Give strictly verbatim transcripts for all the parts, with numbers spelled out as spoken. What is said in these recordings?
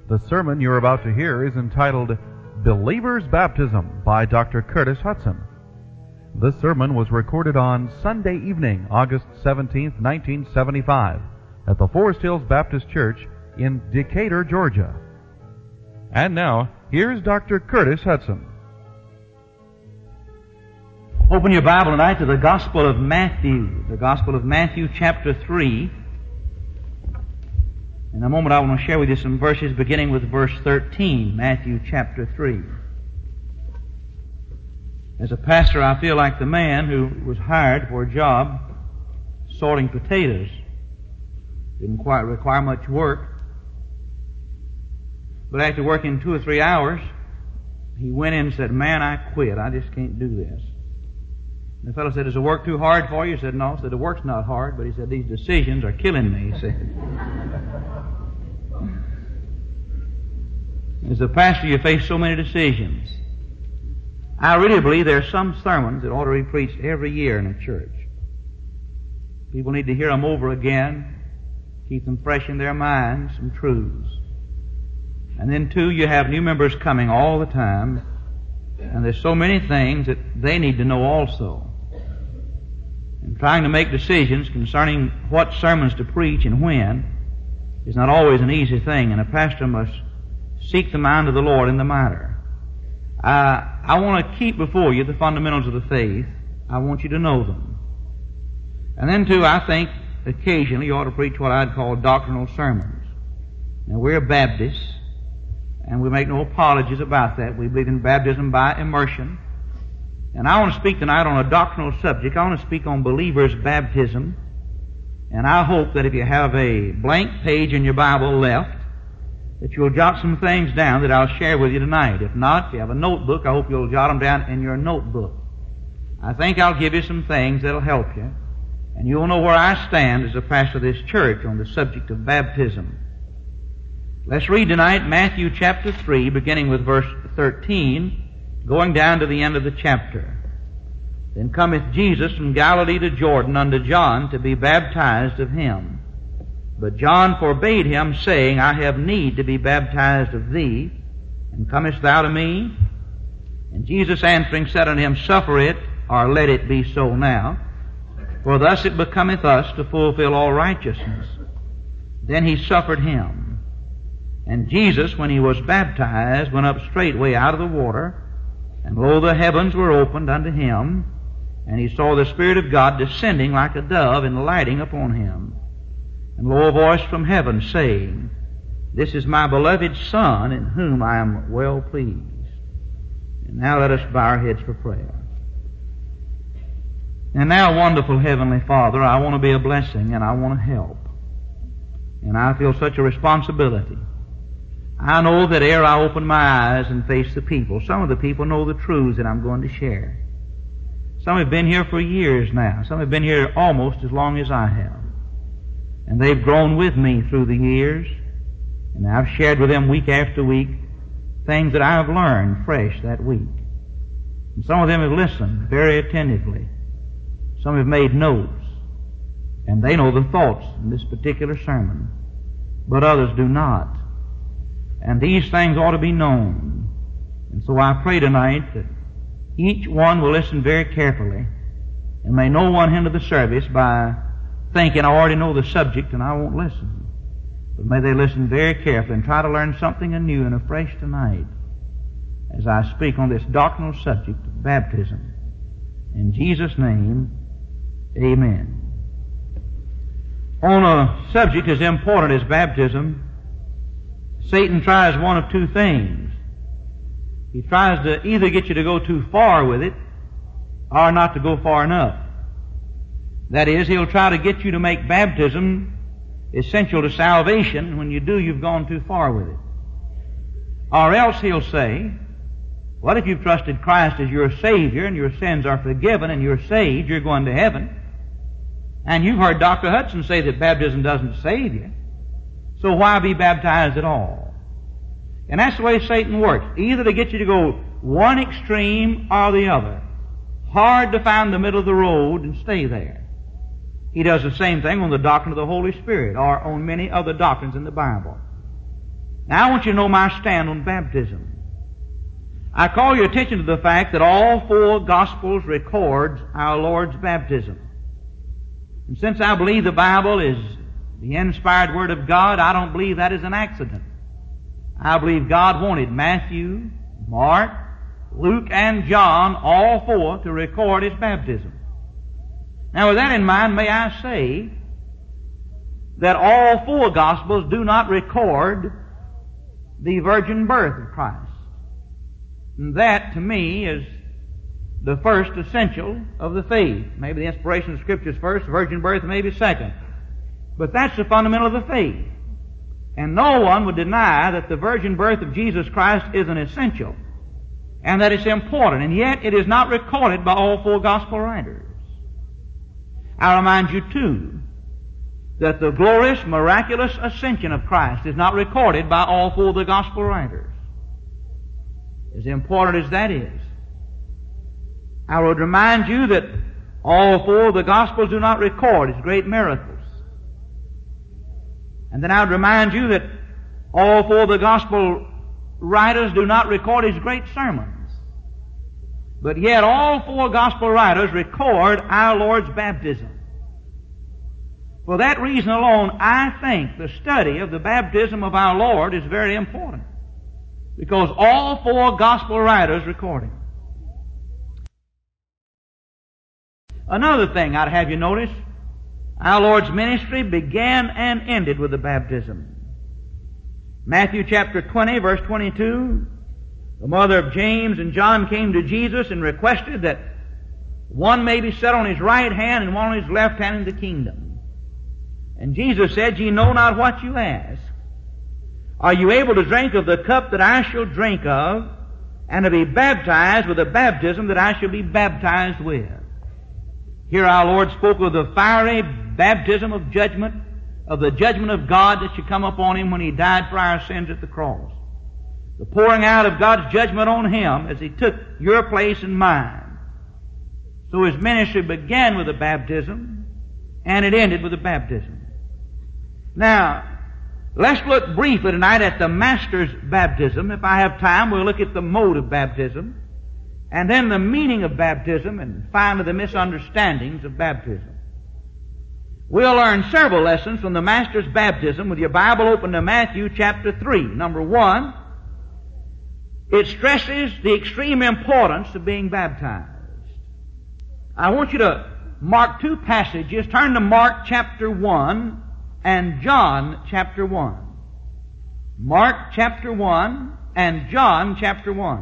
The sermon you're about to hear is entitled Believer's Baptism by Doctor Curtis Hutson. This sermon was recorded on Sunday evening, August seventeenth, nineteen seventy-five, at the Forest Hills Baptist Church in Decatur, Georgia. And now, here's Doctor Curtis Hutson. Open your Bible tonight to the Gospel of Matthew, the Gospel of Matthew chapter three. In a moment I want to share with you some verses beginning with verse thirteen, Matthew chapter three. As a pastor, I feel like the man who was hired for a job sorting potatoes. Didn't quite require much work. But after working two or three hours, he went in and said, "Man, I quit. I just can't do this." And the fellow said, "Is the work too hard for you?" He said, "No." He said, "The work's not hard," but he said, "These decisions are killing me," he said. As a pastor, you face so many decisions. I really believe there are some sermons that ought to be preached every year in a church. People need to hear them over again, keep them fresh in their minds, some truths. And then, too, you have new members coming all the time, and there's so many things that they need to know also. And trying to make decisions concerning what sermons to preach and when is not always an easy thing, and a pastor must seek the mind of the Lord in the matter. Uh, I want to keep before you the fundamentals of the faith. I want you to know them. And then, too, I think occasionally you ought to preach what I'd call doctrinal sermons. Now, we're Baptists, and we make no apologies about that. We believe in baptism by immersion. And I want to speak tonight on a doctrinal subject. I want to speak on believer's baptism. And I hope that if you have a blank page in your Bible left, that you'll jot some things down that I'll share with you tonight. If not, if you have a notebook, I hope you'll jot them down in your notebook. I think I'll give you some things that'll help you, and you'll know where I stand as a pastor of this church on the subject of baptism. Let's read tonight Matthew chapter three, beginning with verse thirteen, going down to the end of the chapter. "Then cometh Jesus from Galilee to Jordan unto John to be baptized of him. But John forbade him, saying, I have need to be baptized of thee, and comest thou to me? And Jesus answering said unto him, Suffer it, or let it be so now, for thus it becometh us to fulfill all righteousness. Then he suffered him. And Jesus, when he was baptized, went up straightway out of the water, and lo, the heavens were opened unto him, and he saw the Spirit of God descending like a dove and lighting upon him. And lo, a voice from heaven saying, This is my beloved Son, in whom I am well pleased." And now let us bow our heads for prayer. And now, wonderful Heavenly Father, I want to be a blessing and I want to help. And I feel such a responsibility. I know that ere I open my eyes and face the people, some of the people know the truths that I'm going to share. Some have been here for years now. Some have been here almost as long as I have. And they've grown with me through the years, and I've shared with them week after week things that I've learned fresh that week. And some of them have listened very attentively. Some have made notes, and they know the thoughts in this particular sermon, but others do not. And these things ought to be known. And so I pray tonight that each one will listen very carefully, and may no one hinder the service by thinking, I already know the subject and I won't listen. But may they listen very carefully and try to learn something anew and afresh tonight as I speak on this doctrinal subject of baptism. In Jesus' name, amen. On a subject as important as baptism, Satan tries one of two things. He tries to either get you to go too far with it or not to go far enough. That is, he'll try to get you to make baptism essential to salvation. When you do, you've gone too far with it. Or else he'll say, what if you've trusted Christ as your Savior and your sins are forgiven and you're saved, you're going to heaven? And you've heard Doctor Hutson say that baptism doesn't save you. So why be baptized at all? And that's the way Satan works, either to get you to go one extreme or the other. Hard to find the middle of the road and stay there. He does the same thing on the doctrine of the Holy Spirit or on many other doctrines in the Bible. Now I want you to know my stand on baptism. I call your attention to the fact that all four Gospels record our Lord's baptism. And since I believe the Bible is the inspired Word of God, I don't believe that is an accident. I believe God wanted Matthew, Mark, Luke, and John, all four, to record His baptism. Now with that in mind, may I say that all four Gospels do not record the virgin birth of Christ. And that, to me, is the first essential of the faith. Maybe the inspiration of the Scriptures first, virgin birth maybe second. But that's the fundamental of the faith. And no one would deny that the virgin birth of Jesus Christ is an essential, and that it's important, and yet it is not recorded by all four Gospel writers. I remind you, too, that the glorious, miraculous ascension of Christ is not recorded by all four of the Gospel writers. As important as that is, I would remind you that all four of the Gospels do not record His great miracles. And then I would remind you that all four of the Gospel writers do not record His great sermons. But yet all four Gospel writers record our Lord's baptism. For that reason alone, I think the study of the baptism of our Lord is very important, because all four Gospel writers record it. Another thing I'd have you notice, our Lord's ministry began and ended with the baptism. Matthew chapter twenty, verse twenty-two, the mother of James and John came to Jesus and requested that one may be set on his right hand and one on his left hand in the kingdom. And Jesus said, Ye know not what you ask. Are you able to drink of the cup that I shall drink of, and to be baptized with the baptism that I shall be baptized with? Here our Lord spoke of the fiery baptism of judgment, of the judgment of God that should come upon Him when He died for our sins at the cross. The pouring out of God's judgment on Him as He took your place and mine. So His ministry began with the baptism, and it ended with the baptism. Now, let's look briefly tonight at the Master's baptism. If I have time, we'll look at the mode of baptism, and then the meaning of baptism, and finally the misunderstandings of baptism. We'll learn several lessons from the Master's baptism with your Bible open to Matthew chapter three. Number one, it stresses the extreme importance of being baptized. I want you to mark two passages. Turn to Mark chapter one and John chapter one. Mark chapter one and John chapter one.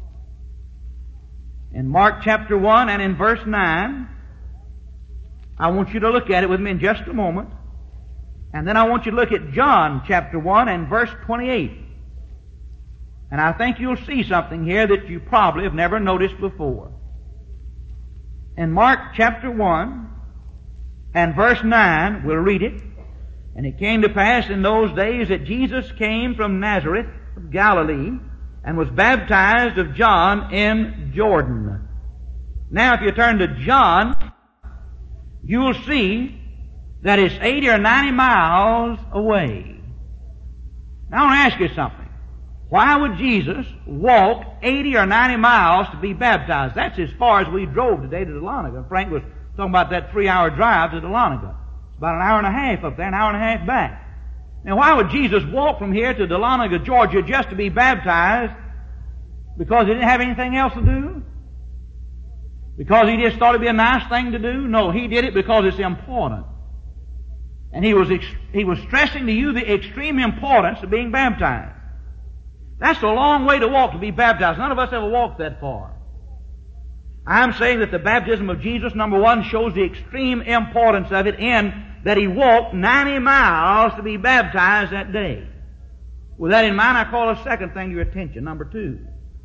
In Mark chapter one and in verse nine, I want you to look at it with me in just a moment. And then I want you to look at John chapter one and verse twenty-eight. And I think you'll see something here that you probably have never noticed before. In Mark chapter one and verse nine, we'll read it. And it came to pass in those days that Jesus came from Nazareth of Galilee and was baptized of John in Jordan. Now if you turn to John, you'll see that it's eighty or ninety miles away. Now I want to ask you something. Why would Jesus walk eighty or ninety miles to be baptized? That's as far as we drove today to Dahlonega. Frank was talking about that three-hour drive to Dahlonega. It's about an hour and a half up there, an hour and a half back. Now why would Jesus walk from here to Dahlonega, Georgia, just to be baptized? Because He didn't have anything else to do? Because He just thought it'd be a nice thing to do? No, He did it because it's important. And He was, ex- he was stressing to you the extreme importance of being baptized. That's a long way to walk to be baptized. None of us ever walked that far. I'm saying that the baptism of Jesus, number one, shows the extreme importance of it in that He walked ninety miles to be baptized that day. With that in mind, I call a second thing to your attention, number two.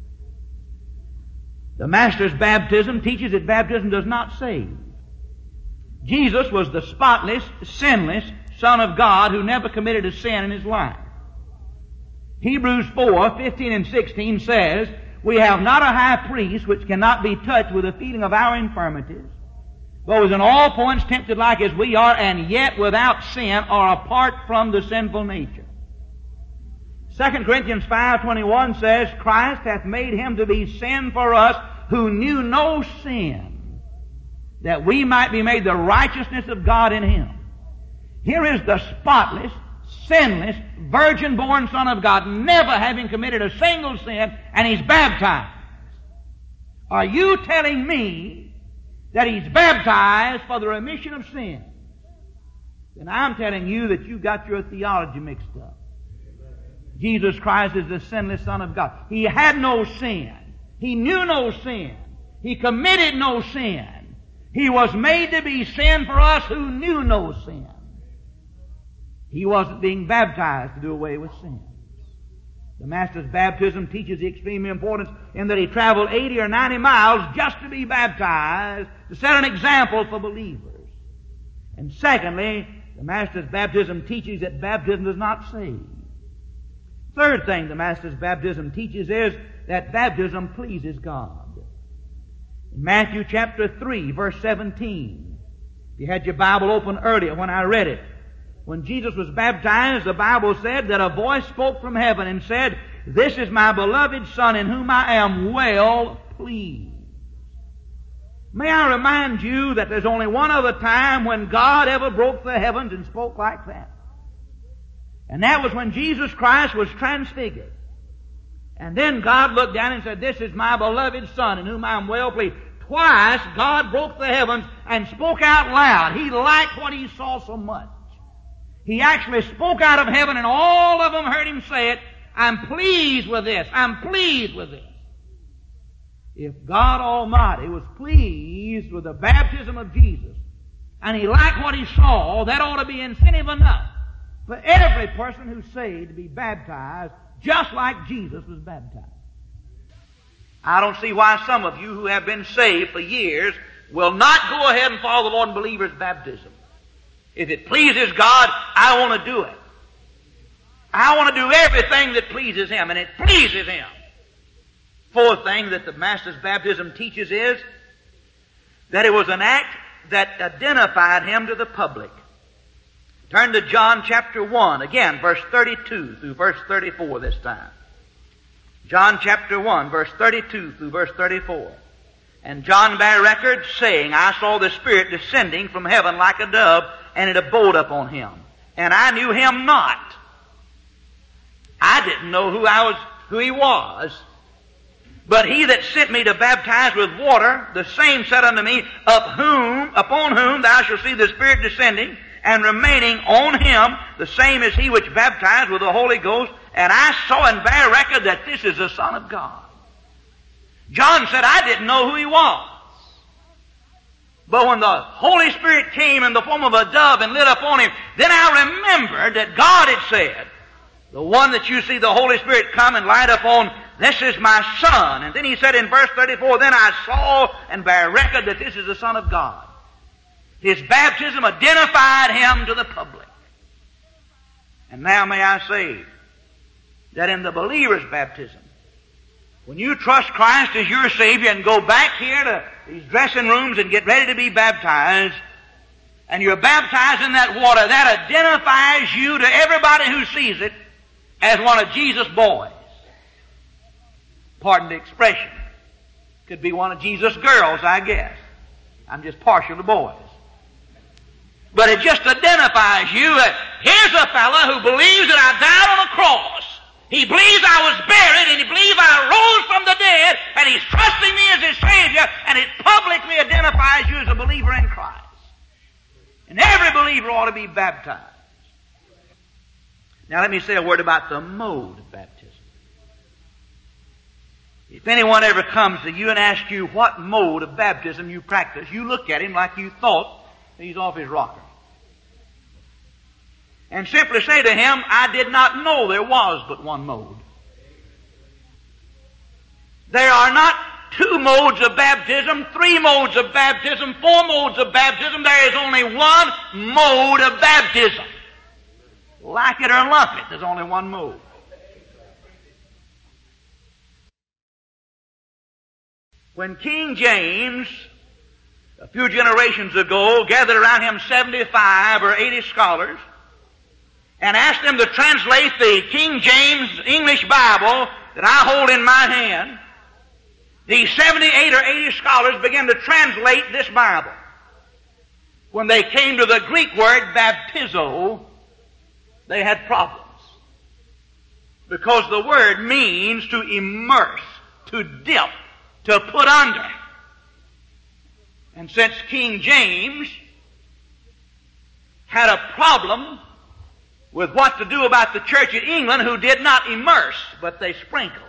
The Master's baptism teaches that baptism does not save. Jesus was the spotless, sinless Son of God who never committed a sin in His life. Hebrews four, fifteen and sixteen says, We have not a high priest which cannot be touched with the feeling of our infirmities, but was in all points tempted like as we are, and yet without sin or apart from the sinful nature. Second Corinthians five twenty-one says, Christ hath made him to be sin for us who knew no sin, that we might be made the righteousness of God in him. Here is the spotless, sinless, virgin-born Son of God, never having committed a single sin, and he's baptized. Are you telling me that he's baptized for the remission of sin? Then I'm telling you that you got your theology mixed up. Jesus Christ is the sinless Son of God. He had no sin. He knew no sin. He committed no sin. He was made to be sin for us who knew no sin. He wasn't being baptized to do away with sin. The Master's baptism teaches the extreme importance in that he traveled eighty or ninety miles just to be baptized, to set an example for believers. And secondly, the Master's baptism teaches that baptism does not save. Third thing the Master's baptism teaches is that baptism pleases God. In Matthew chapter three, verse seventeen, if you had your Bible open earlier when I read it, when Jesus was baptized, the Bible said that a voice spoke from heaven and said, This is my beloved Son in whom I am well pleased. May I remind you that there's only one other time when God ever broke the heavens and spoke like that. And that was when Jesus Christ was transfigured. And then God looked down and said, This is my beloved Son in whom I am well pleased. Twice God broke the heavens and spoke out loud. He liked what he saw so much. He actually spoke out of heaven and all of them heard him say it, I'm pleased with this. I'm pleased with this. If God Almighty was pleased with the baptism of Jesus and he liked what he saw, that ought to be incentive enough for every person who's saved to be baptized just like Jesus was baptized. I don't see why some of you who have been saved for years will not go ahead and follow the Lord in believers' baptism. If it pleases God, I want to do it. I want to do everything that pleases him, and it pleases him. Fourth thing that the Master's baptism teaches is that it was an act that identified him to the public. Turn to John chapter one, again, verse thirty-two through verse thirty-four this time. John chapter one, verse thirty-two through verse thirty-four. And John bare record, saying, I saw the Spirit descending from heaven like a dove, and it abode upon him. And I knew him not. I didn't know who I was, who he was. But he that sent me to baptize with water, the same said unto me, Up whom, upon whom thou shalt see the Spirit descending, and remaining on him, the same is he which baptized with the Holy Ghost. And I saw and bear record that this is the Son of God. John said, I didn't know who he was. But when the Holy Spirit came in the form of a dove and lit upon him, then I remembered that God had said, the one that you see the Holy Spirit come and light upon, this is my Son. And then he said in verse thirty-four, Then I saw and bear record that this is the Son of God. His baptism identified him to the public. And now may I say that in the believer's baptism, when you trust Christ as your Savior and go back here to these dressing rooms and get ready to be baptized, and you're baptized in that water, that identifies you to everybody who sees it as one of Jesus' boys. Pardon the expression. Could be one of Jesus' girls, I guess. I'm just partial to boys. But it just identifies you that here's a fella who believes that I died on a cross. He believes I was buried, and he believes I rose from the dead, and he's trusting me as his Savior, and it publicly identifies you as a believer in Christ. And every believer ought to be baptized. Now let me say a word about the mode of baptism. If anyone ever comes to you and asks you what mode of baptism you practice, you look at him like you thought he's off his rocker. And simply say to him, I did not know there was but one mode. There are not two modes of baptism, three modes of baptism, four modes of baptism. There is only one mode of baptism. Like it or lump it, there's only one mode. When King James, a few generations ago, gathered around him seventy-five or eighty scholars, and asked them to translate the King James English Bible that I hold in my hand, the seventy-eight or eighty scholars began to translate this Bible. When they came to the Greek word baptizo, they had problems. Because the word means to immerse, to dip, to put under. And since King James had a problem with what to do about the church in England who did not immerse, but they sprinkled.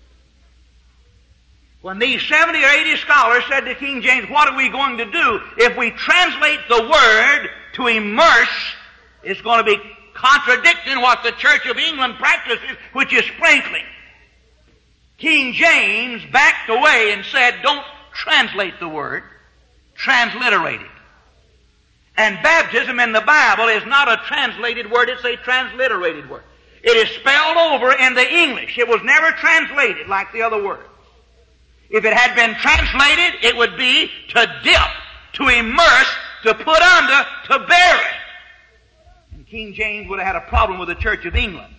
When these seventy or eighty scholars said to King James, what are we going to do? If we translate the word to immerse, it's going to be contradicting what the Church of England practices, which is sprinkling. King James backed away and said, don't translate the word, transliterate it. And baptism in the Bible is not a translated word, it's a transliterated word. It is spelled over in the English. It was never translated like the other words. If it had been translated, it would be to dip, to immerse, to put under, to bury. And King James would have had a problem with the Church of England.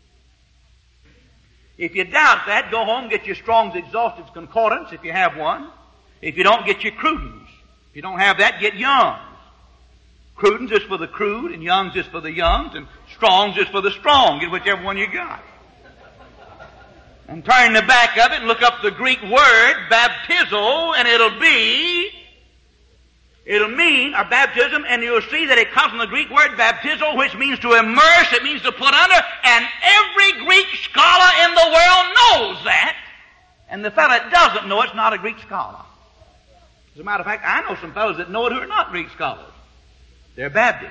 If you doubt that, go home, get your Strong's Exhaustive Concordance if you have one. If you don't, get your Cruden's. If you don't have that, get Young's. Cruden's is for the crude, and Young's is for the youngs, and Strong's is for the strong. Get whichever one you got. And turn the back of it and look up the Greek word, baptizo, and it'll be, it'll mean, or baptism, and you'll see that it comes from the Greek word baptizo, which means to immerse, it means to put under, and every Greek scholar in the world knows that. And the fellow that doesn't know it's not a Greek scholar. As a matter of fact, I know some fellows that know it who are not Greek scholars. They're Baptists.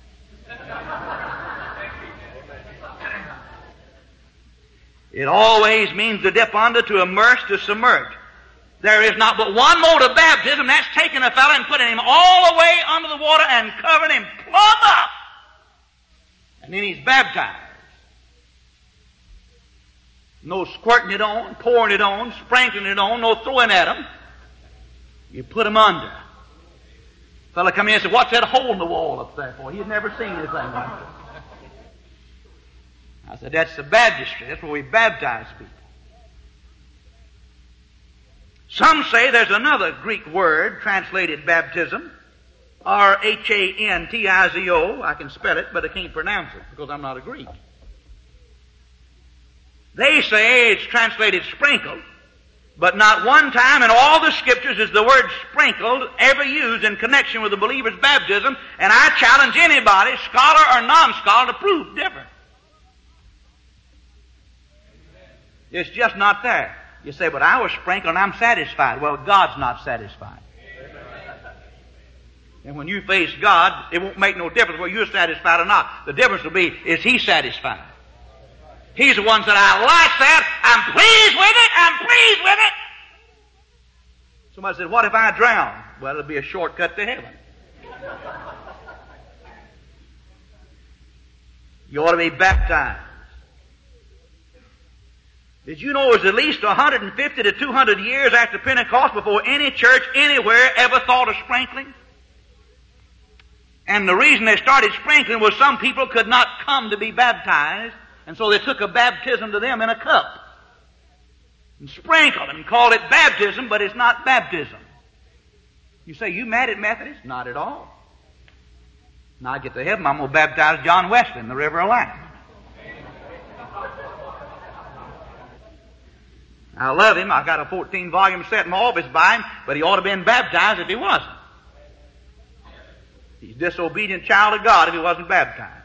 It always means to dip under, to immerse, to submerge. There is not but one mode of baptism, that's taking a fellow and putting him all the way under the water and covering him plumb up. And then he's baptized. No squirting it on, pouring it on, sprinkling it on, no throwing at him. You put him under. A fellow come in and said, what's that hole in the wall up there for? He had never seen anything like that. I said, that's the baptistry. That's where we baptize people. Some say there's another Greek word translated baptism, R H A N T I Z O. I can spell it, but I can't pronounce it because I'm not a Greek. They say it's translated sprinkled, but not one time in all the scriptures is the word sprinkled ever used in connection with the believer's baptism, and I challenge anybody, scholar or non-scholar, to prove different. It's just not there. You say, but I was sprinkled and I'm satisfied. Well, God's not satisfied. And when you face God, it won't make no difference whether you're satisfied or not. The difference will be, is He satisfied? He's the one that I like that. I'm pleased with it. I'm pleased with it. Somebody said, what if I drown? Well, it'll be a shortcut to heaven. You ought to be baptized. Did you know it was at least one hundred fifty to two hundred years after Pentecost before any church anywhere ever thought of sprinkling? And the reason they started sprinkling was some people could not come to be baptized, and so they took a baptism to them in a cup and sprinkled and called it baptism, but it's not baptism. You say, you mad at Methodists? Not at all. Now I get to heaven, I'm going to baptize John Wesley in the river of life. I love him. I got a fourteen volume set in my office by him, but he ought to have been baptized if he wasn't. He's a disobedient child of God if he wasn't baptized.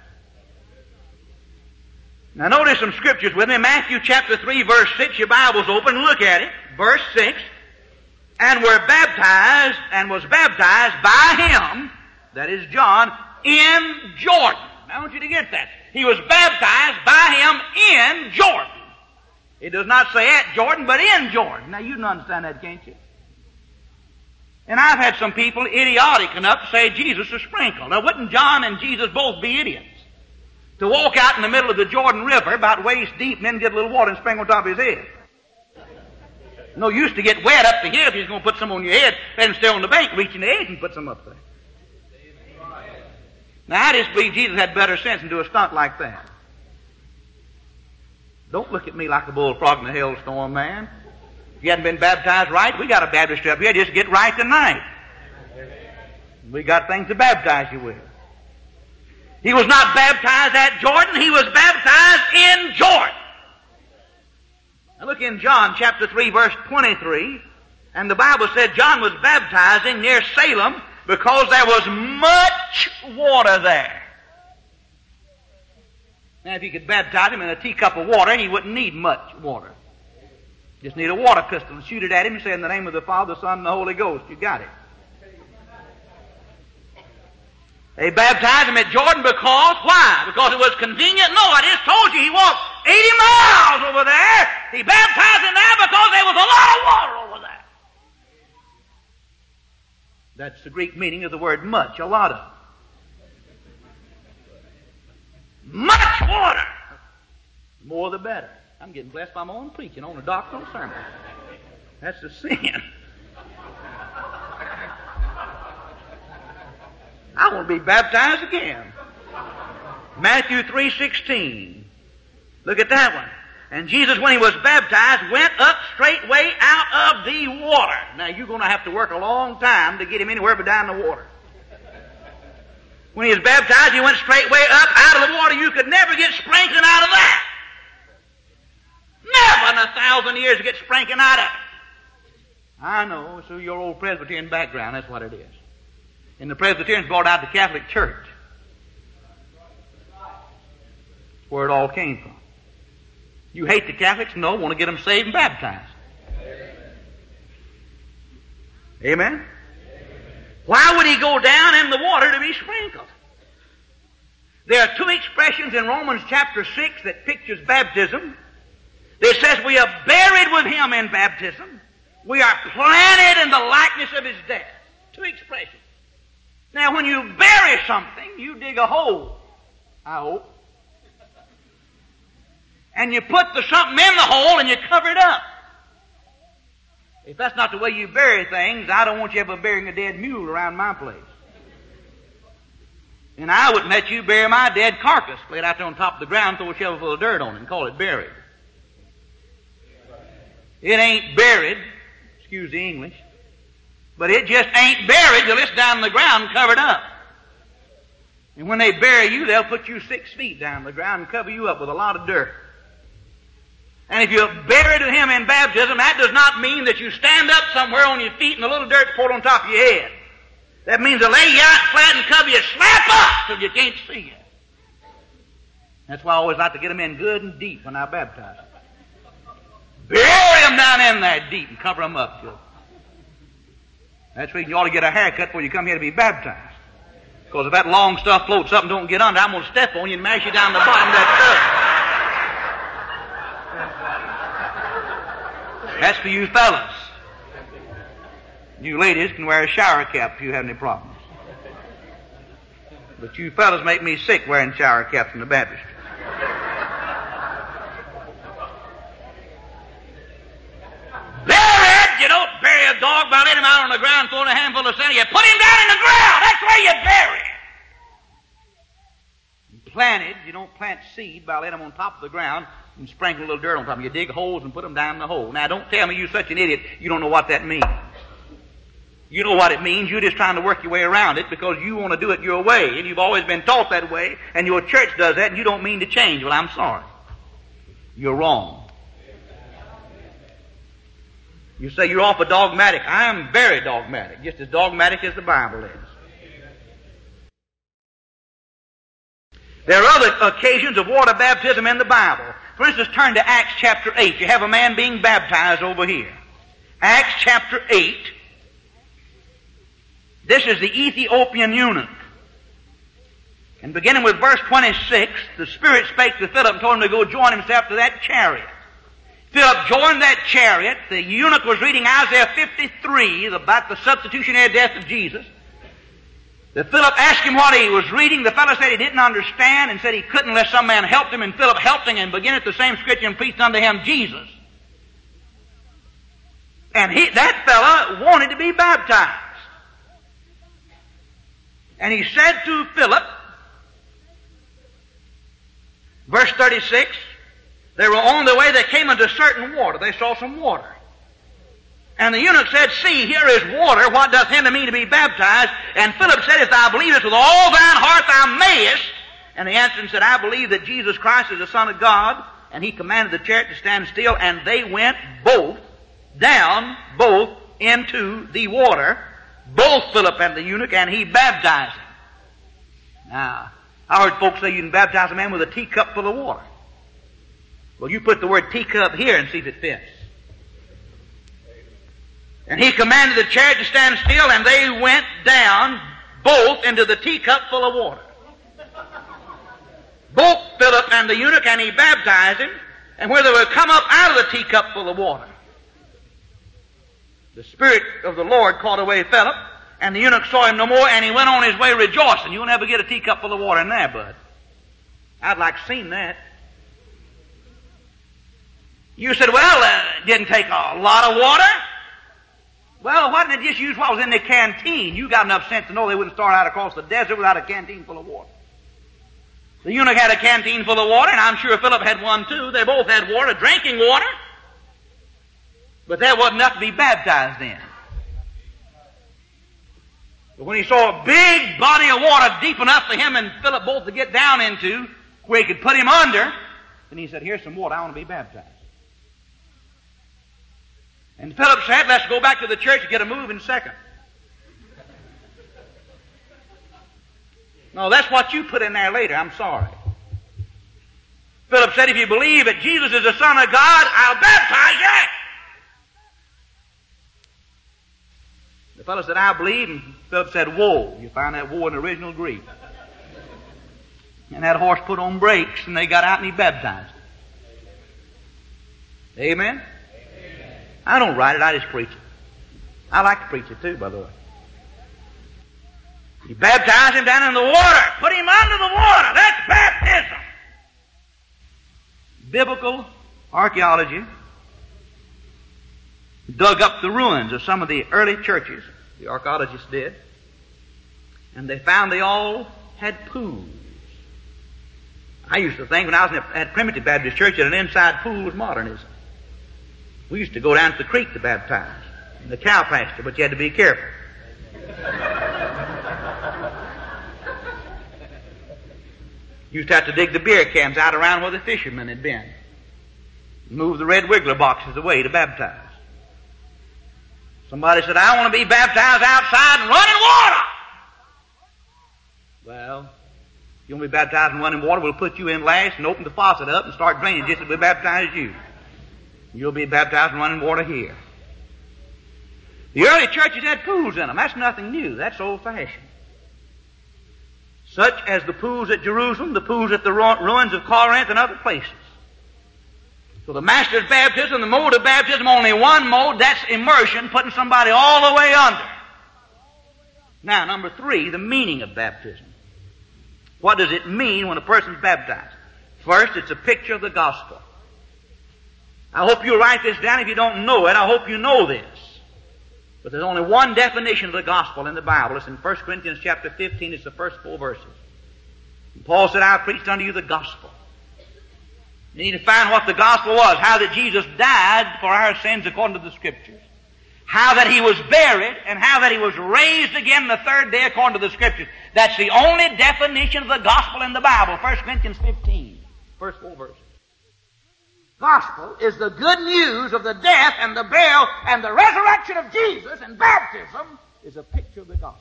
Now notice some scriptures with me. Matthew chapter three, verse six. Your Bible's open. Look at it. Verse six. And were baptized, and was baptized by him, that is John, in Jordan. Now I want you to get that. He was baptized by him in Jordan. It does not say at Jordan, but in Jordan. Now you can understand that, can't you? And I've had some people idiotic enough to say Jesus was sprinkled. Now wouldn't John and Jesus both be idiots? To walk out in the middle of the Jordan River about waist deep and then get a little water and sprinkle on top of his head. No use to get wet up to here if he's going to put some on your head and stay on the bank reaching the edge and put some up there. Now, I just believe Jesus had better sense than do a stunt like that. Don't look at me like a bullfrog in a hailstorm, man. If you hadn't been baptized right, we got a baptistry up here. Just get right tonight. We got things to baptize you with. He was not baptized at Jordan. He was baptized in Jordan. Now look in John chapter three, verse twenty-three. And the Bible said John was baptizing near Salem because there was much water there. Now, if you could baptize him in a teacup of water, he wouldn't need much water. Just need a water pistol and shoot it at him and say, in the name of the Father, the Son, and the Holy Ghost. You got it. They baptized him at Jordan because, why? Because it was convenient? No, I just told you he walked eighty miles over there. He baptized him there because there was a lot of water over there. That's the Greek meaning of the word much, a lot of. Much water. The more the better. I'm getting blessed by my own preaching on a doctrinal sermon. That's the sin. I want to be baptized again. Matthew three sixteen. Look at that one. And Jesus, when he was baptized, went up straightway out of the water. Now, you're going to have to work a long time to get him anywhere but down the water. When he was baptized, he went straightway up out of the water. You could never get sprinkling out of that. Never in a thousand years to get sprinkling out of it. I know, it's through your old Presbyterian background, that's what it is. And the Presbyterians brought out the Catholic Church. That's where it all came from. You hate the Catholics? No, want to get them saved and baptized. Amen? Amen? Why would he go down in the water to be sprinkled? There are two expressions in Romans chapter six that pictures baptism. It says we are buried with him in baptism. We are planted in the likeness of his death. Two expressions. Now, when you bury something, you dig a hole, I hope. And you put the something in the hole and you cover it up. If that's not the way you bury things, I don't want you ever burying a dead mule around my place. And I wouldn't let you bury my dead carcass, lay it out there on top of the ground, throw a shovel full of dirt on it and call it buried. It ain't buried, excuse the English, but it just ain't buried till it's down in the ground covered up. And when they bury you, they'll put you six feet down in the ground and cover you up with a lot of dirt. And if you're buried with him in baptism, that does not mean that you stand up somewhere on your feet and a little dirt's poured on top of your head. That means to lay you out flat and cover you slap up till you can't see it. That's why I always like to get them in good and deep when I baptize them. Bury them down in there deep and cover them up good. That's the reason you ought to get a haircut before you come here to be baptized. Because if that long stuff floats up and don't get under, I'm going to step on you and mash you down the bottom of that tub. That's for you fellas. You ladies can wear a shower cap if you have any problems. But you fellas make me sick wearing shower caps in the baptistry. Bury it! You don't bury a dog by letting him out on the ground throwing a handful of sand. You put him down in the ground. That's where you bury it. Planted, you don't plant seed by letting them on top of the ground and sprinkle a little dirt on top of them. You dig holes and put them down in the hole. Now, don't tell me you're such an idiot you don't know what that means. You know what it means. You're just trying to work your way around it because you want to do it your way, and you've always been taught that way, and your church does that, and you don't mean to change. Well, I'm sorry. You're wrong. You say you're awful dogmatic. I am very dogmatic, just as dogmatic as the Bible is. There are other occasions of water baptism in the Bible. For instance, turn to Acts chapter eight. You have a man being baptized over here. Acts chapter eight. This is the Ethiopian eunuch. And beginning with verse twenty-six, the Spirit spake to Philip and told him to go join himself to that chariot. Philip joined that chariot. The eunuch was reading Isaiah fifty-three about the substitutionary death of Jesus. The Philip asked him what he was reading. The fellow said he didn't understand and said he couldn't unless some man helped him. And Philip helped him and began at the same scripture and preached unto him Jesus. And he, that fellow wanted to be baptized. And he said to Philip, Verse thirty-six, they were on their way, they came into certain water. They saw some water. And the eunuch said, See, here is water. What doth hinder me to be baptized? And Philip said, If thou believest with all thine heart, thou mayest. And he answered and said, I believe that Jesus Christ is the Son of God. And he commanded the chariot to stand still, and they went both down, both into the water, both Philip and the eunuch, and he baptized him. Now, I heard folks say you can baptize a man with a teacup full of water. Well, you put the word teacup here and see if it fits. And he commanded the chariot to stand still, and they went down both into the teacup full of water. Both Philip and the eunuch, and he baptized him, and where they were come up out of the teacup full of water, the Spirit of the Lord caught away Philip, and the eunuch saw him no more, and he went on his way rejoicing. You'll never get a teacup full of water in there, bud. I'd like to seen that. You said, well, uh, it didn't take a lot of water. Well, why didn't they just use what was in their canteen? You got enough sense to know they wouldn't start out across the desert without a canteen full of water. The eunuch had a canteen full of water, and I'm sure Philip had one too. They both had water, drinking water. But that wasn't enough to be baptized in. But when he saw a big body of water deep enough for him and Philip both to get down into, where he could put him under, then he said, here's some water, I want to be baptized. And Philip said, let's go back to the church and get a move in second. No, that's what you put in there later. I'm sorry. Philip said, if you believe that Jesus is the Son of God, I'll baptize you. The fellow said, I believe, and Philip said, whoa. You find that whoa in the original Greek. And that horse put on brakes, and they got out and he baptized him. Amen? I don't write it, I just preach it. I like to preach it too, by the way. You baptize him down in the water. Put him under the water. That's baptism. Biblical archaeology dug up the ruins of some of the early churches. The archaeologists did. And they found they all had pools. I used to think when I was in a, at Primitive Baptist Church that an inside pool was modernism. We used to go down to the creek to baptize, in the cow pasture, but you had to be careful. You used to have to dig the beer cans out around where the fishermen had been. Move the red wiggler boxes away to baptize. Somebody said, I want to be baptized outside in running water. Well, you want to be baptized in running water, we'll put you in last and open the faucet up and start draining just as we baptize you. You'll be baptized in running water here. The early churches had pools in them. That's nothing new. That's old-fashioned. Such as the pools at Jerusalem, the pools at the ruins of Corinth and other places. So the master's baptism, the mode of baptism, only one mode, that's immersion, putting somebody all the way under. Now, number three, the meaning of baptism. What does it mean when a person's baptized? First, it's a picture of the gospel. I hope you'll write this down if you don't know it. I hope you know this. But there's only one definition of the gospel in the Bible. It's in First Corinthians chapter fifteen. It's the first four verses. And Paul said, I preached unto you the gospel. You need to find what the gospel was. How that Jesus died for our sins according to the Scriptures. How that He was buried and how that He was raised again the third day according to the Scriptures. That's the only definition of the gospel in the Bible. First Corinthians fifteen. First four verses. Gospel is the good news of the death and the burial and the resurrection of Jesus, and baptism is a picture of the gospel.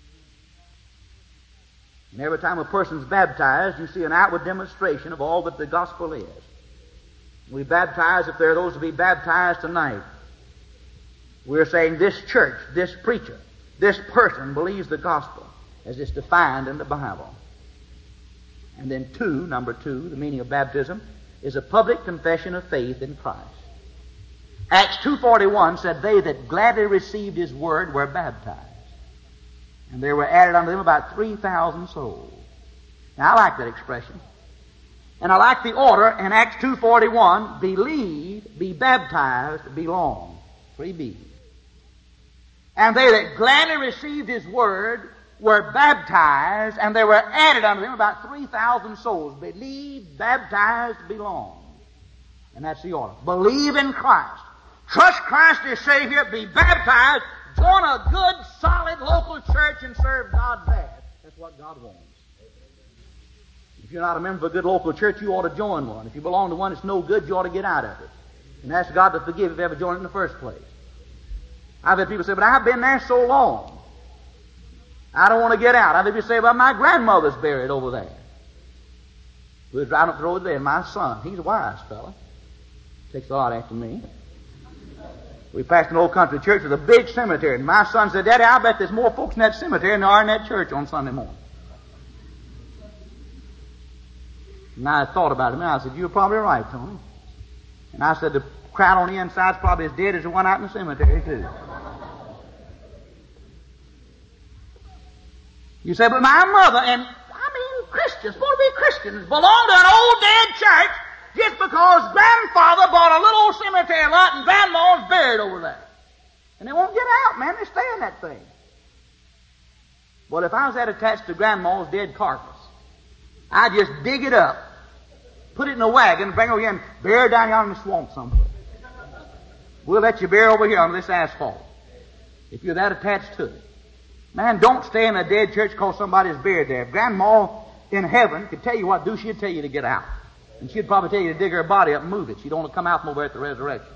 And every time a person's baptized, you see an outward demonstration of all that the gospel is. We baptize, if there are those to be baptized tonight, we're saying this church, this preacher, this person believes the gospel as it's defined in the Bible. And then two, number two, the meaning of baptism, is a public confession of faith in Christ. Acts two forty-one said, they that gladly received His word were baptized. And there were added unto them about three thousand souls. Now, I like that expression. And I like the order in Acts two forty-one, believe, be baptized, belong. Three B's. And they that gladly received His word were baptized, and there were added unto them about three thousand souls. Believe, baptized, belong. And that's the order. Believe in Christ. Trust Christ as Savior, be baptized, join a good, solid local church, and serve God there. That's what God wants. If you're not a member of a good local church, you ought to join one. If you belong to one that's no good, you ought to get out of it. And ask God to forgive if you ever joined it in the first place. I've had people say, but I've been there so long. I don't want to get out. I've had people say, well, my grandmother's buried over there. We were driving up the road there, my son, he's a wise fella. Takes a lot after me. We passed an old country church with a big cemetery, and my son said, Daddy, I bet there's more folks in that cemetery than there are in that church on Sunday morning. And I thought about it, and I said, you're probably right, Tony. And I said, the crowd on the inside's probably as dead as the one out in the cemetery, too. You say, but my mother, and I mean Christians, supposed to be Christians, belong to an old dead church just because grandfather bought a little old cemetery lot and grandma's buried over there. And they won't get out, man. They stay in that thing. Well, if I was that attached to grandma's dead carcass, I'd just dig it up, put it in a wagon, bring it over here and bury it down here in the swamp somewhere. We'll let you bury over here on this asphalt if you're that attached to it. Man, don't stay in a dead church because somebody's buried there. If Grandma in heaven could tell you what to do, she'd tell you to get out. And she'd probably tell you to dig her body up and move it. She'd only come out from over at the resurrection.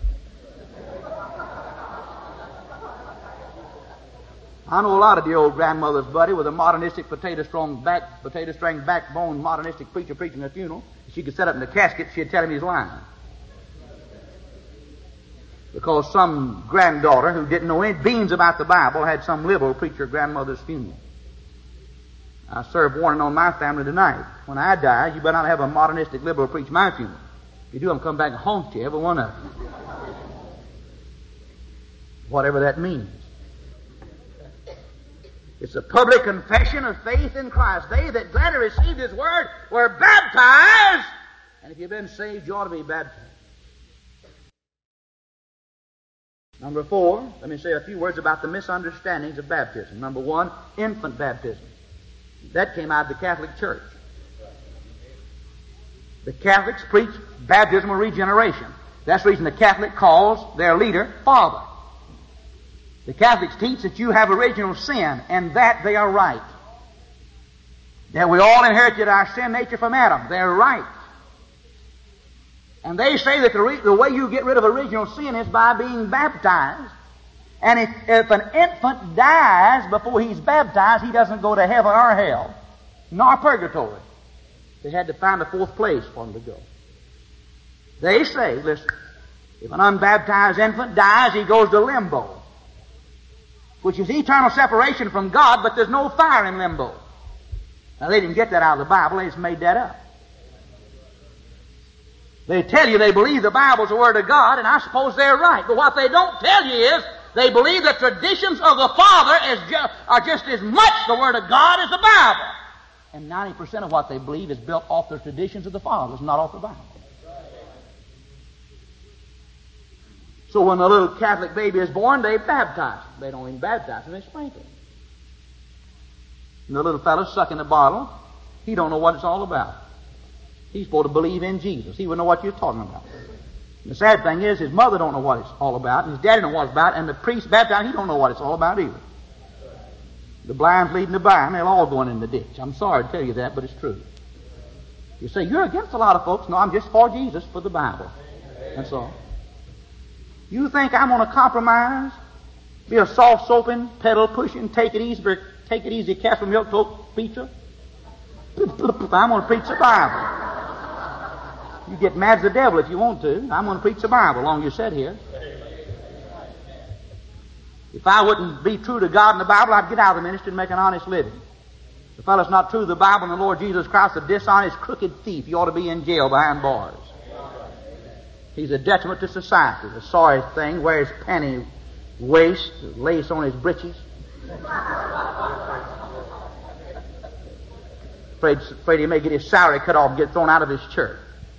I know a lot of dear old grandmothers, buddy, with a modernistic potato string back, potato string backbone modernistic preacher preaching a funeral. She could set up in the casket, she'd tell him he's lying. Because some granddaughter who didn't know any beans about the Bible had some liberal preach her grandmother's funeral. I serve warning on my family tonight. When I die, you better not have a modernistic liberal preach my funeral. If you do, I'm coming back and haunt you, every one of you. Whatever that means. It's a public confession of faith in Christ. They that gladly received His word were baptized. And if you've been saved, you ought to be baptized. Number four, let me say a few words about the misunderstandings of baptism. Number one, infant baptism. That came out of the Catholic Church. The Catholics preach baptismal regeneration. That's the reason the Catholic calls their leader Father. The Catholics teach that you have original sin, and that they are right. That we all inherited our sin nature from Adam. They're right. And they say that the, re- the way you get rid of original sin is by being baptized. And if, if an infant dies before he's baptized, he doesn't go to heaven or hell, nor purgatory. They had to find a fourth place for him to go. They say, listen, if an unbaptized infant dies, he goes to limbo, which is eternal separation from God, but there's no fire in limbo. Now, they didn't get that out of the Bible. They just made that up. They tell you they believe the Bible's the Word of God, and I suppose they're right. But what they don't tell you is they believe the traditions of the Father is ju- are just as much the Word of God as the Bible. And ninety percent of what they believe is built off the traditions of the fathers, not off the Bible. So when a little Catholic baby is born, they baptize him. They don't even baptize him, they sprinkle him. And the little fellow's sucking the bottle. He don't know what it's all about. He's supposed to believe in Jesus. He would know what you're talking about. And the sad thing is, his mother don't know what it's all about, and his daddy don't know what it's about, and the priest baptized, he don't know what it's all about either. The blind's leading the blind, they're all going in the ditch. I'm sorry to tell you that, but it's true. You say, you're against a lot of folks. No, I'm just for Jesus, for the Bible. That's all. You think I'm going to compromise? Be a soft-soaping, pedal-pushing, take it easy, take it easy, Castle Milk Toast preacher? I'm going to preach the Bible. You get mad as the devil if you want to. I'm going to preach the Bible as long as you sit here. If I wouldn't be true to God and the Bible, I'd get out of the ministry and make an honest living. If the fellow's not true to the Bible and the Lord Jesus Christ, a dishonest, crooked thief, he ought to be in jail behind bars. He's a detriment to society. A sorry thing, wears penny waist, lace on his breeches. Afraid, afraid he may get his salary cut off and get thrown out of his church.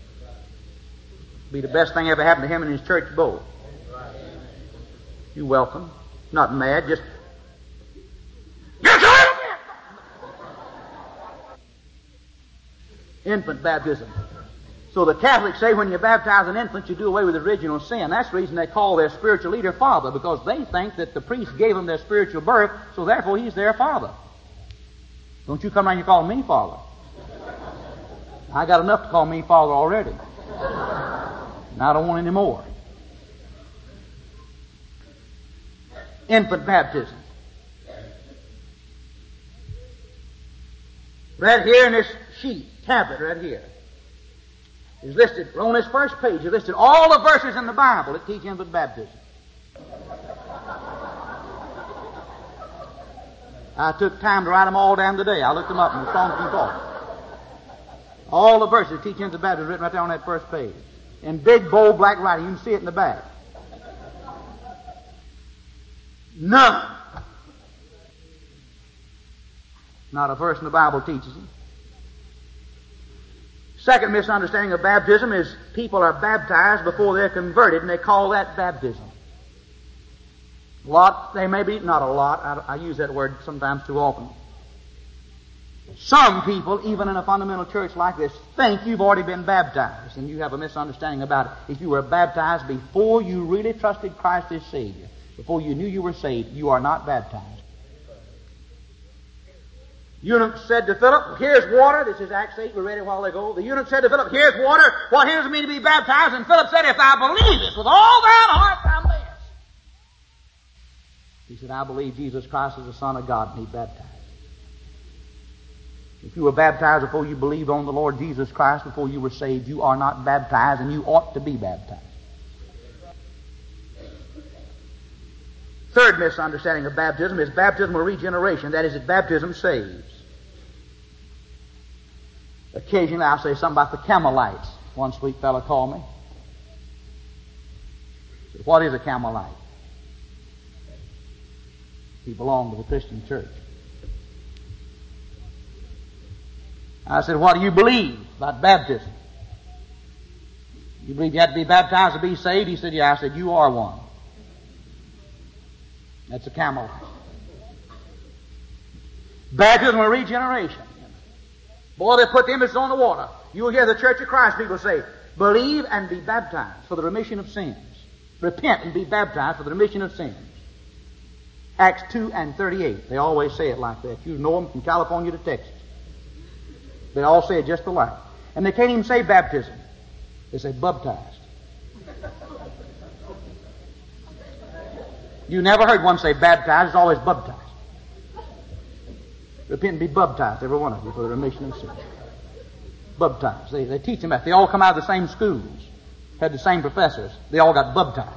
Be the best thing ever happened to him and his church both. You're welcome. Not mad, just... Yes, I am. Infant baptism. So the Catholics say when you baptize an infant, you do away with original sin. That's the reason they call their spiritual leader father, because they think that the priest gave them their spiritual birth, so therefore he's their father. Don't you come around and call me father. I got enough to call me father already. And I don't want any more. Infant baptism. Right here in this sheet, tablet right here, is listed, on this first page, is listed all the verses in the Bible that teach infant baptism. I took time to write them all down today. I looked them up in the Strong's Concordance. All the verses that teach infant baptism written right there on that first page. In big, bold, black writing. You can see it in the back. None. Not a verse in the Bible teaches it. Second misunderstanding of baptism is people are baptized before they're converted, and they call that baptism. A lot, they may be, not a lot, I, I use that word sometimes too often. Some people, even in a fundamental church like this, think you've already been baptized, and you have a misunderstanding about it. If you were baptized before you really trusted Christ as Savior, before you knew you were saved, you are not baptized. Eunuch said to Philip, here's water. This is Acts eight, we read it a while ago. The eunuch said to Philip, here's water. What hinders me to be baptized? And Philip said, if thou believest with all thine heart, thou mayest. He said, I believe Jesus Christ is the Son of God, and he baptized. If you were baptized before you believed on the Lord Jesus Christ, before you were saved, you are not baptized, and you ought to be baptized. Third misunderstanding of baptism is baptismal regeneration. That is, that baptism saves. Occasionally I'll say something about the Carmelites. One sweet fellow called me. He said, what is a Carmelite? He belonged to the Christian church. I said, what do you believe about baptism? You believe you have to be baptized to be saved? He said, yeah. I said, you are one. That's a Carmelite. Baptismal regeneration. Boy, they put the emphasis on the water. You will hear the Church of Christ people say, believe and be baptized for the remission of sins. Repent and be baptized for the remission of sins. Acts two and thirty-eight. They always say it like that. You know them from California to Texas. They all say it just alike. And they can't even say baptism. They say baptized. You never heard one say baptized. It's always baptized. Repent and be baptized, every one of you, for the remission of sins. Baptized. They, they teach them that. They all come out of the same schools. Had the same professors. They all got baptized.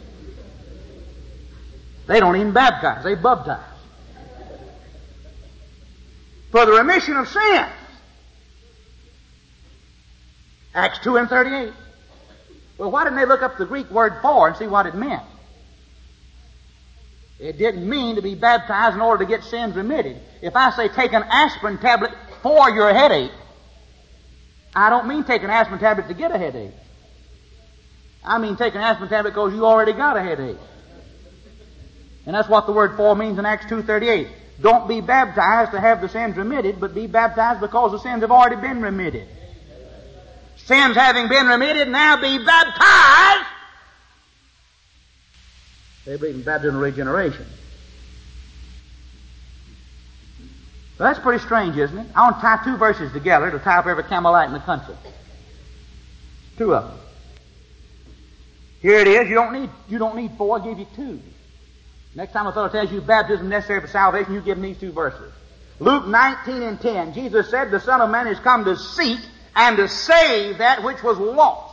They don't even baptize. They baptize. For the remission of sins. Acts two and thirty-eight. Well, why didn't they look up the Greek word for and see what it meant? It didn't mean to be baptized in order to get sins remitted. If I say take an aspirin tablet for your headache, I don't mean take an aspirin tablet to get a headache. I mean take an aspirin tablet because you already got a headache. And that's what the word for means in Acts two thirty-eight. Don't be baptized to have the sins remitted, but be baptized because the sins have already been remitted. Sins having been remitted, now be baptized. They believe in baptismal regeneration. Well, that's pretty strange, isn't it? I want to tie two verses together to tie up every Carmelite in the country. Two of them. Here it is. You don't need, you don't need four. I'll give you two. Next time a fellow tells you baptism necessary for salvation, you give him these two verses. Luke nineteen and ten. Jesus said, the Son of Man is come to seek and to save that which was lost.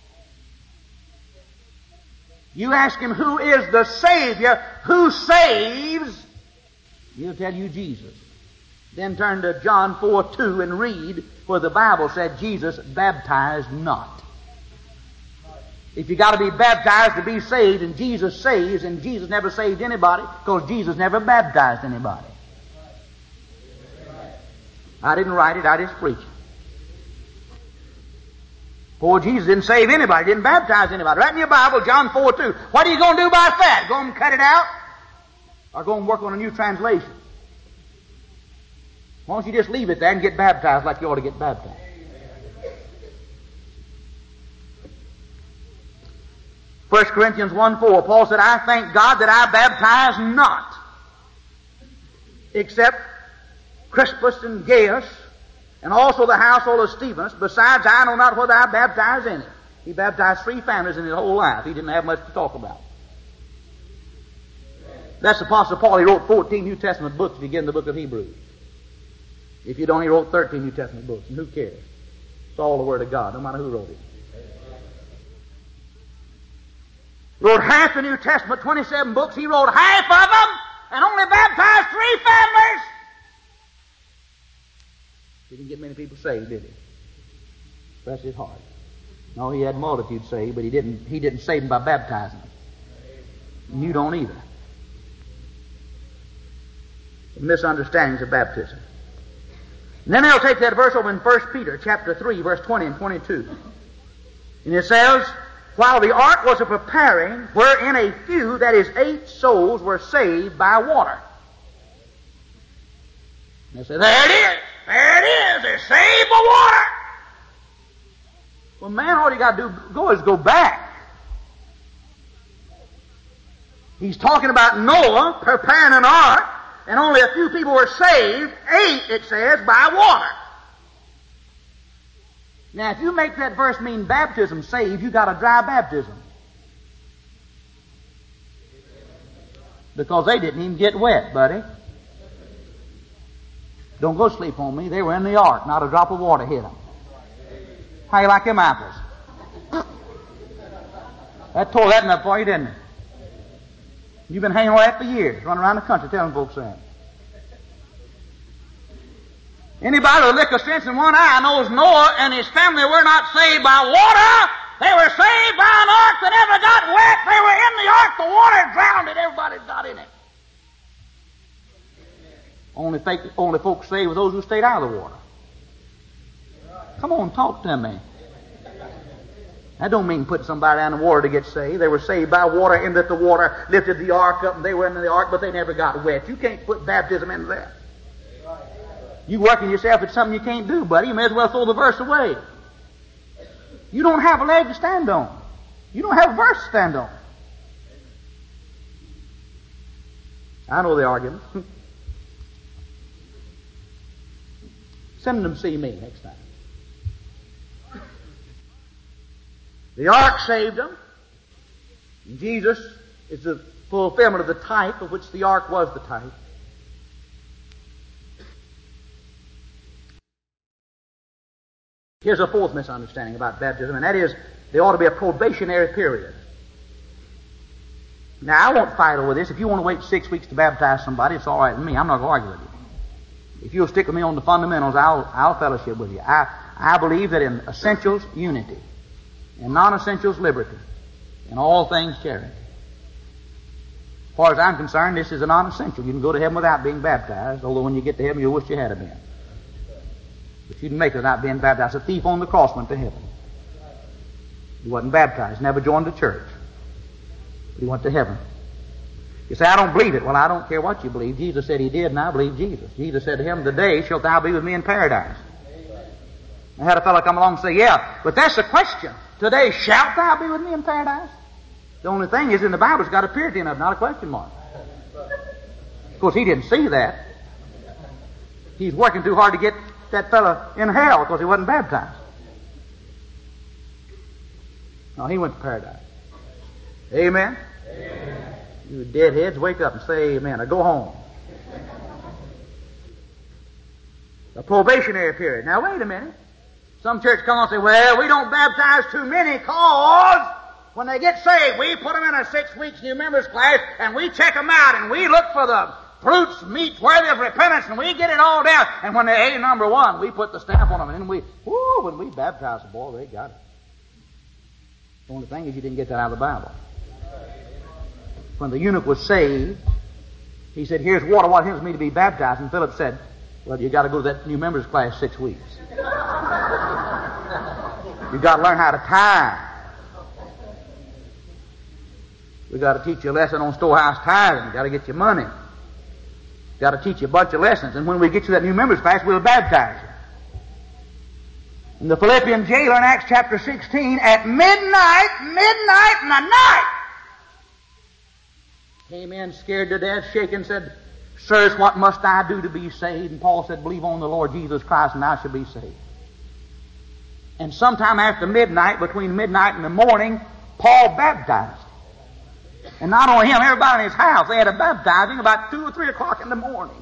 You ask him, who is the Savior? Who saves? He'll tell you Jesus. Then turn to John four two and read where the Bible said Jesus baptized not. If you got to be baptized to be saved, and Jesus saves, and Jesus never saved anybody, because Jesus never baptized anybody. I didn't write it, I just preach it. For Jesus didn't save anybody, didn't baptize anybody. Right in your Bible, John four two. What are you going to do about that? Go and cut it out? Or go and work on a new translation? Why don't you just leave it there and get baptized like you ought to get baptized? First Corinthians one four, Paul said, I thank God that I baptize not, except Crispus and Gaius, and also the household of Stephanus. Besides, I know not whether I baptize any. He baptized three families in his whole life. He didn't have much to talk about. That's the Apostle Paul. He wrote fourteen New Testament books if you get in the book of Hebrews. If you don't, he wrote thirteen New Testament books. And who cares? It's all the Word of God, no matter who wrote it. Wrote half the New Testament, twenty-seven books. He wrote half of them and only baptized three families. He didn't get many people saved, did he? Bless his heart. No, he had multitudes saved, but he didn't, he didn't save them by baptizing them. And you don't either. Misunderstandings of baptism. And then they'll take that verse over in First Peter chapter three, verse twenty and twenty-two. And it says, while the ark was a preparing, wherein a few, that is eight souls, were saved by water. And they say, there it is! There it is! They're saved by water! Well, man, all you got to do go is go back. He's talking about Noah preparing an ark, and only a few people were saved. Eight, it says, by water. Now, if you make that verse mean baptism saved, you got a dry baptism. Because they didn't even get wet, buddy. Don't go sleep on me. They were in the ark. Not a drop of water hit them. How you like them apples? That tore that enough for you, didn't it? You've been hanging on that for years, running around the country telling folks that. Anybody with a lick of sense in one eye knows Noah and his family were not saved by water. They were saved by an ark that never got wet. They were in the ark. The water drowned it. Everybody got in it. Only, fake, only folks saved were those who stayed out of the water. Come on, talk to me. That don't mean putting somebody down in the water to get saved. They were saved by water in that the water lifted the ark up and they were in the ark, but they never got wet. You can't put baptism into that. You working yourself at something you can't do, buddy. You may as well throw the verse away. You don't have a leg to stand on. You don't have a verse to stand on. I know the argument. Send them to see me next time. The ark saved them. Jesus is the fulfillment of the type of which the ark was the type. Here's a fourth misunderstanding about baptism, and that is there ought to be a probationary period. Now, I won't fight over this. If you want to wait six weeks to baptize somebody, it's all right with me. I'm not going to argue with you. If you'll stick with me on the fundamentals, I'll, I'll fellowship with you. I, I believe that in essentials, unity. In non-essentials, liberty. In all things, charity. As far as I'm concerned, this is a non-essential. You can go to heaven without being baptized, although when you get to heaven, you'll wish you had been. But you can make it without being baptized. A thief on the cross went to heaven. He wasn't baptized, never joined the church. But he went to heaven. You say, I don't believe it. Well, I don't care what you believe. Jesus said he did, and I believe Jesus. Jesus said to him, today shalt thou be with me in paradise. I had a fellow come along and say, yeah, but that's the question. Today shalt thou be with me in paradise? The only thing is in the Bible it's got a period in it, not a question mark. Of course, he didn't see that. He's working too hard to get that fellow in hell because he wasn't baptized. No, he went to paradise. Amen? Amen. You deadheads, wake up and say amen, or go home. The probationary period. Now, wait a minute. Some church come on and say, well, we don't baptize too many cause when they get saved, we put them in a six weeks new members class and we check them out and we look for the fruits, meats, worthy of repentance, and we get it all down. And when they're A number one, we put the stamp on them, and then we, whoo, when we baptize them, boy, they got it. The only thing is you didn't get that out of the Bible. When the eunuch was saved, he said, here's water, what hinders me to be baptized? And Philip said, well, you got to go to that new members class six weeks. You got to learn how to tithe. We got to teach you a lesson on storehouse tithing. You got to get your money. Got to teach you a bunch of lessons. And when we get you that new members class, we'll baptize you. And the Philippian jailer in Acts chapter sixteen, at midnight, midnight in the night, came in scared to death, shaking, said, Sirs, what must I do to be saved? And Paul said, believe on the Lord Jesus Christ and thou shalt be saved. And sometime after midnight, between midnight and the morning, Paul baptized. And not only him, everybody in his house, they had a baptizing about two or three o'clock in the morning.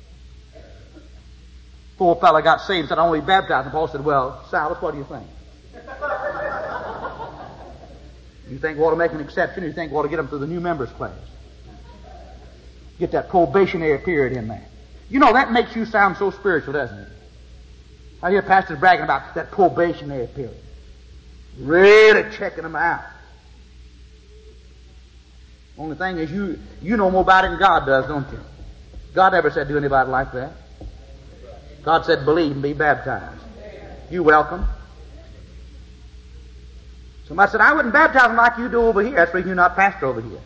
Poor fellow got saved and said, I want to be baptized. And Paul said, well, Silas, what do you think? You think we ought to make an exception, or you think we ought to get them to the new members class? Get that probationary period in there. You know, that makes you sound so spiritual, doesn't it? I hear pastors bragging about that probationary period. Really checking them out. Only thing is, you you know more about it than God does, don't you? God never said do anybody like that. God said believe and be baptized. You welcome. Somebody said, I wouldn't baptize them like you do over here. That's the reason you're not pastor over here.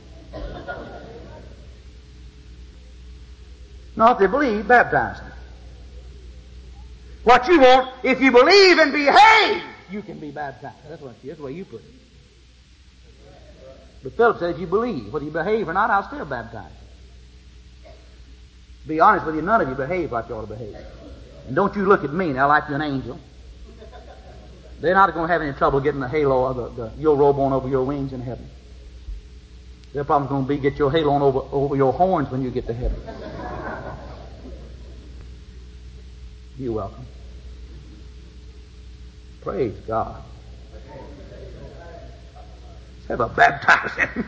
No, if they believe, baptize them. What you want, if you believe and behave, you can be baptized. That's what that's the way you put it. But Philip said, if you believe, whether you behave or not, I'll still baptize you. Be honest with you, none of you behave like you ought to behave. And don't you look at me now like you're an angel. They're not going to have any trouble getting the halo of the, the, your robe on over your wings in heaven. Their problem's going to be get your halo on over, over your horns when you get to heaven. You're welcome. Praise God. Let's have a baptizing.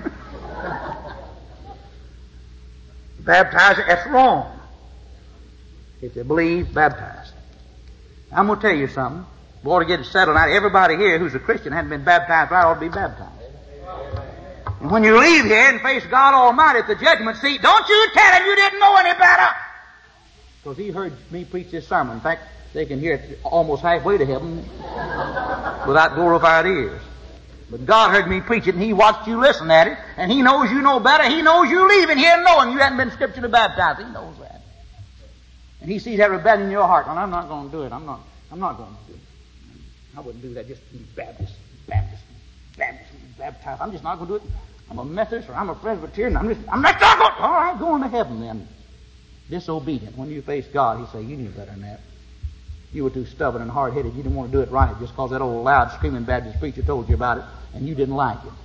Baptizing, that's wrong. If they believe, baptize. I'm going to tell you something. We ought to get it settled out. Everybody here who's a Christian hasn't been baptized right ought to be baptized. And when you leave here and face God Almighty at the judgment seat, don't you tell Him you didn't know any better. Because He heard me preach this sermon. In fact, they can hear it almost halfway to heaven without glorified ears. But God heard me preach it, and He watched you listen at it, and He knows you know better. He knows you leaving here knowing you hadn't been scripturally baptized. He knows that. And He sees that rebellion in your heart. Well, I'm not going to do it. I'm not, I'm not going to do it. I wouldn't do that. Just be Baptist, Baptist, Baptist, baptized. I'm just not going to do it. I'm a Methodist or I'm a Presbyterian. I'm just, I'm not going to. All right, go on to heaven then. Disobedient. When you face God, He say, you knew better than that. You were too stubborn and hard-headed. You didn't want to do it right just because that old loud screaming Baptist preacher told you about it and you didn't like it.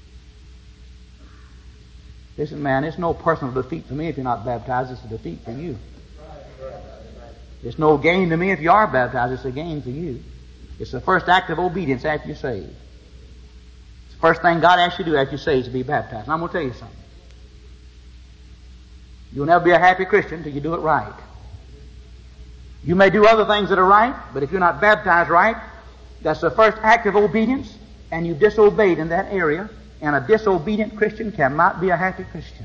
Listen, man, it's no personal defeat for me if you're not baptized. It's a defeat for you. It's no gain to me if you are baptized. It's a gain for you. It's the first act of obedience after you're saved. It's the first thing God asks you to do after you're saved is to be baptized. And I'm going to tell you something. You'll never be a happy Christian until you do it right. You may do other things that are right, but if you're not baptized right, that's the first act of obedience, and you disobeyed in that area, and a disobedient Christian cannot be a happy Christian.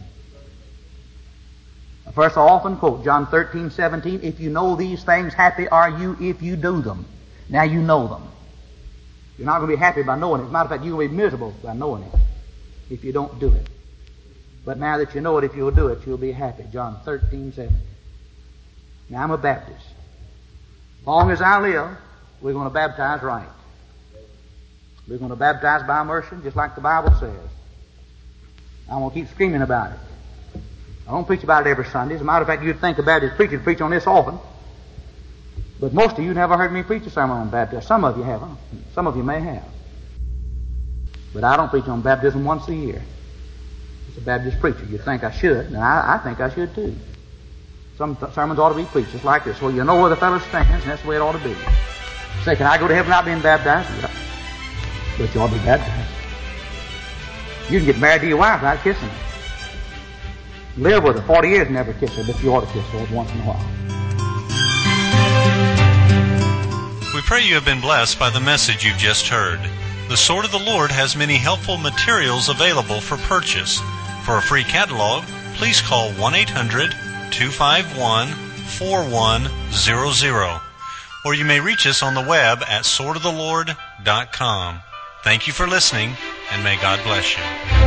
A verse I often quote, John thirteen seventeen, if you know these things, happy are you if you do them. Now you know them. You're not going to be happy by knowing it. As a matter of fact, you're going to be miserable by knowing it if you don't do it. But now that you know it, if you'll do it, you'll be happy. John thirteen seventeen. Now I'm a Baptist. As long as I live, we're going to baptize right. We're going to baptize by immersion, just like the Bible says. I'm going to keep screaming about it. I don't preach about it every Sunday. As a matter of fact, you'd think a Baptist preacher would preach on this often. But most of you never heard me preach a sermon on baptism. Some of you haven't. Some of you may have. But I don't preach on baptism once a year. As a Baptist preacher, you'd think I should, and I, I think I should too. Some th- sermons ought to be preached just like this. Well, you know where the fellow stands, and that's the way it ought to be. Say, can I go to heaven without being baptized? Yeah. But you ought to be baptized. You can get married to your wife without kissing her. Live with her forty years and never kiss her, but you ought to kiss her once in a while. We pray you have been blessed by the message you've just heard. The Sword of the Lord has many helpful materials available for purchase. For a free catalog, please call one eight hundred two five one four one zero zero. Or you may reach us on the web at sword of the lord dot com. Thank you for listening, and may God bless you.